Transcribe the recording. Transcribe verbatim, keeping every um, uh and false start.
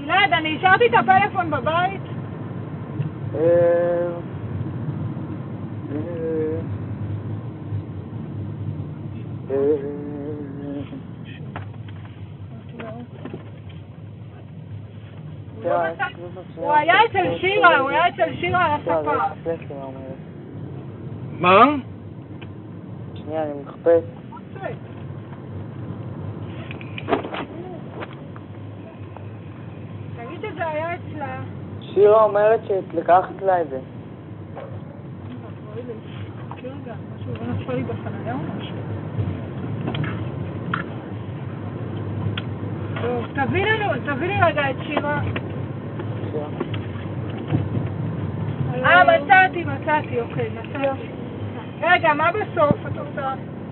גלעד, אני השארתי את הפלאפון בבית. הוא היה אצל שירה, הוא היה אצל שירה על הספה. מה? שנייה, אני מחפש. תגיד שזה היה אצלה. שירה אומרת שלקחת לה את זה. תכיר רגע, משהו לא נפל לי בחניה או משהו. טוב, תביא לנו, תביא לי רגע את שירה. שירה. אה, מצאתי, מצאתי, אוקיי, מצאתי. רגע, מה בסוף את רוצה?